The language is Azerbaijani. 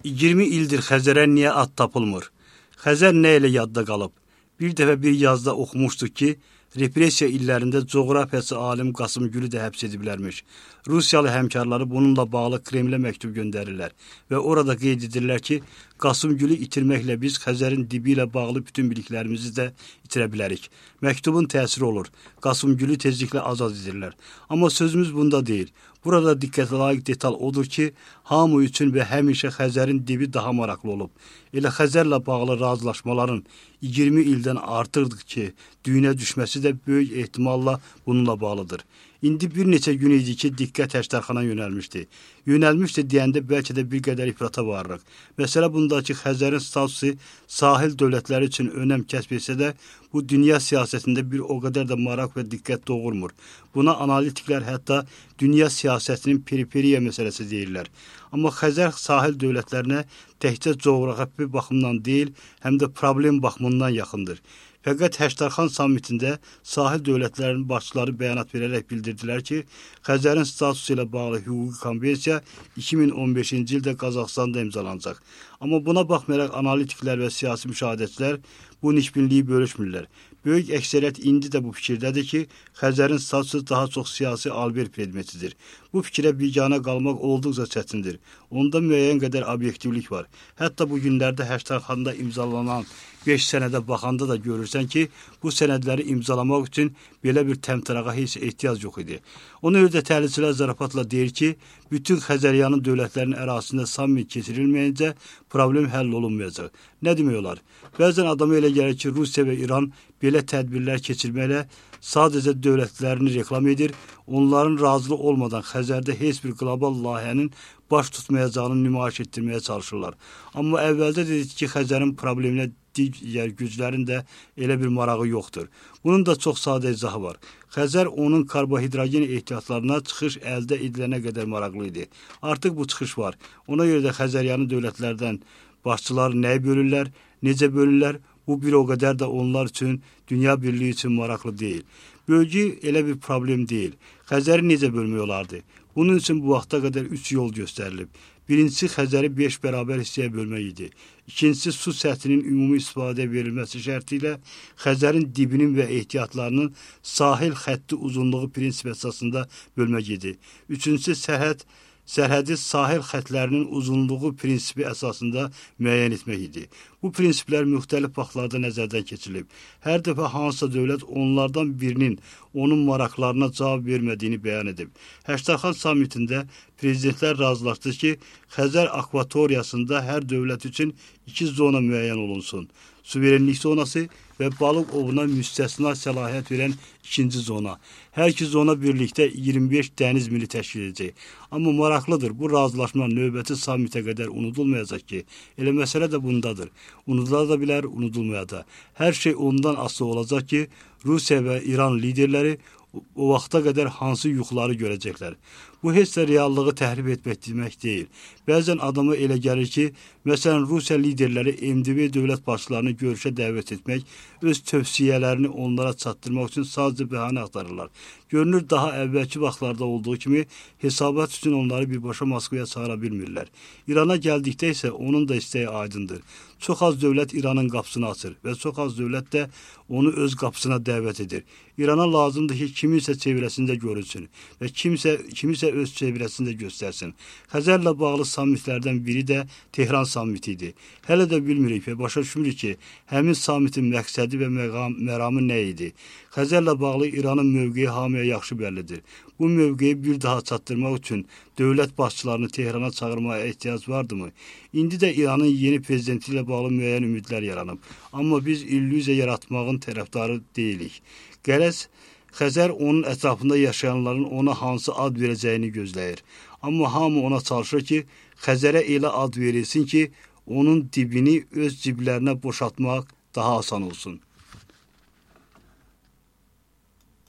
20 ildir Xəzərə niyə ad tapılmır? Xəzər nə ilə yadda qalıb? Bir dəfə bir yazda oxumuşduq ki, repressiya illərində coğrafiyaçı alim Qasım Gülü də həbs ediblərmiş. Rusiyalı həmkarları bununla bağlı Kremlə məktub göndərirlər və orada qeyd edirlər ki, Qasım Gülü itirməklə biz Xəzərin dibi ilə bağlı bütün biliklərimizi də itirə bilərik. Məktubun təsiri olur. Qasım Gülü tezliklə azad edirlər. Amma sözümüz bunda deyil. Burada diqqətə layiq detal odur ki, hamı üçün və həmişə Xəzərin dibi daha maraqlı olub. Elə Xəzərlə bağlı razılaşmaların 20 ildən artıqdır ki, düyünə düşməsi də böyük ehtimalla bununla bağlıdır. İndi bir neçə gün idi ki, diqqət Həştərxana yönəlmişdi. Yönəlmişdi deyəndə bəlkə də bir qədər ifrata varırıq. Məsələ bundakı Xəzərin statusu sahil dövlətləri üçün önəm kəsb etsə də, bu dünya siyasətində bir o qədər də maraq və diqqət doğurmur. Buna analitiklər hətta dünya siyasətinin periferiya məsələsi deyirlər. Amma Xəzər sahil dövlətlərinə təkcə coğrafi baxımdan deyil, həm də problem baxımından yaxındır. Fəqət Həştərxan sammitində sahil dövlətlərinin başçıları bəyanat verərək bildirdilər ki, Xəzərin statusu ilə bağlı hüquqi konvensiya 2015-ci ildə Qazaxstanda imzalanacaq. Amma buna baxmayaraq analitiklər və siyasi müşahidəçilər bu nikbinliyi bölüşmürlər. Böyük əksəriyyət indi də bu fikirdədir ki, Xəzərin statusu daha çox siyasi alver predmetidir. Bu fikrə biganə qalmaq olduqca çətindir. Onda müəyyən qədər obyektivlik var. Hətta bu günlərdə Həştərxanda imzalanan 5 sənədə baxanda da görürsən ki, bu sənədləri imzalamaq üçün belə bir təmtərağa heç ehtiyac yox idi. Ona görə də təhlilçilər zarafatla deyir ki, bütün Xəzəryanın dövlətlərinin ərazisində sammit keçirilməyincə problem həll olunmayacaq. Nə demək olar? Bəzən adama elə gəlir ki, Rusiya və İran belə tədbirlər keçirməklə sadəcə dövlətlərini reklam edir, onların razılıq olmadan Xəzərdə heç bir qlobal layihənin baş tutmayacağını nümayiş etdirməyə çalışırlar. Amma əvvəldə dedik ki, Xəzərin probleminə digər güclərin də elə bir marağı yoxdur. Bunun da çox sadə izahı var. Xəzər onun karbohidrogen ehtiyatlarına çıxış əldə edilənə qədər maraqlı idi. Artıq bu çıxış var. Ona görə də Xəzəryanı dövlətlərdən başçılar nəyi bölürlər, necə bölürlər, bu bir o qədər də onlar üçün, dünya birliyi üçün maraqlı deyil. Bölgü elə bir problem deyil. Xəzəri necə bölmək olardı? Bunun üçün bu vaxta qədər 3 yol göstərilib. Birincisi Xəzəri 5 bərabər hissəyə bölmək idi. İkincisi su səthinin ümumi istifadəyə verilməsi şərti ilə Xəzərin dibinin və ehtiyatlarının sahil xətti uzunluğu prinsip əsasında bölmək idi. Üçüncüsü sərhədi sahil xətlərinin uzunluğu prinsipi əsasında müəyyən etmək idi. Bu prinsiplər müxtəlif vaxtlarda nəzərdən keçirilib. Hər dəfə hansısa dövlət onlardan birinin onun maraqlarına cavab vermədiyini bəyan edib. Həştərxan sammitində prezidentlər razılaşdı ki, Xəzər akvatoriyasında hər dövlət üçün 2 zona müəyyən olunsun. Suverenlik zonası və balıq ovuna müstəsna səlahiyyət verən 2-ci zona. Hər iki zona birlikdə 25 dəniz mili təşkil edəcək. Amma maraqlıdır, bu razılaşma növbəti sammitə qədər unudulmayacaq ki, elə məsələ də bundadır. Unudula da bilər, unudulmaya da. Hər şey ondan asılı olacaq ki, Rusiya və İran liderləri o vaxta qədər hansı yuxuları görəcəklər. Bu heç də reallığı təhrif etmək demək deyil. Bəzən adama elə gəlir ki, məsələn, Rusiya liderləri MDB dövlət başçılarını görüşə dəvət etmək, öz tövsiyələrini onlara çatdırmaq üçün sadəcə bəhanə axtarırlar. Görünür, daha əvvəlki vaxtlarda olduğu kimi hesabat üçün onları birbaşa Moskvaya çağıra bilmirlər. İrana gəldikdə isə onun da istəyi aydındır. Çox az dövlət İranın qapısını açır və çox az dövlət də onu öz qapısına dəvət edir. İrana lazımdır ki, kiminsə çevrəsində görünsün və kimisə öz çevrəsində göstərsin. Xəzərlə bağlı sammitlərdən biri də Tehran sammiti idi. Hələ də bilmirik və başa düşmürük ki, həmin sammitin məqsədi və məramı nə idi? Xəzərlə bağlı İranın mövqeyi hamıya yaxşı bəllidir. Bu mövqeyi bir daha çatdırmaq üçün dövlət başçılarını Tehrana çağırmaya ehtiyac vardımı? İndi də İranın yeni prezidenti ilə bağlı müəyyən ümidlər yaranıb. Amma biz illüziya yaratmağın tərəfdarı deyilik. Qərəz, Xəzər onun ətrafında yaşayanların ona hansı ad verəcəyini gözləyir. Amma hamı ona çalışır ki, Xəzərə elə ad verilsin ki, onun dibini öz ciblərinə boşaltmaq daha asan olsun.